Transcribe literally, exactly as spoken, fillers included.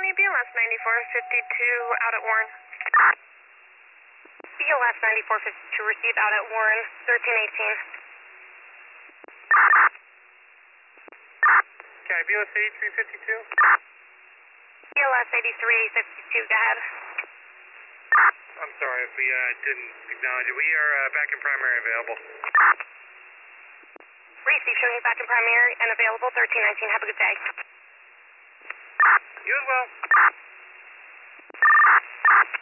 me, B L S ninety-four fifty-two out at Warren. B L S ninety-four fifty-two received out at Warren, thirteen eighteen. Okay, B L S eighty-three fifty-two. B L S eighty-three fifty-two, go ahead. I'm sorry if we uh, didn't acknowledge it. We are uh, back in primary available. Receive, showing you back in primary and available, thirteen nineteen. Have a good day. You as well.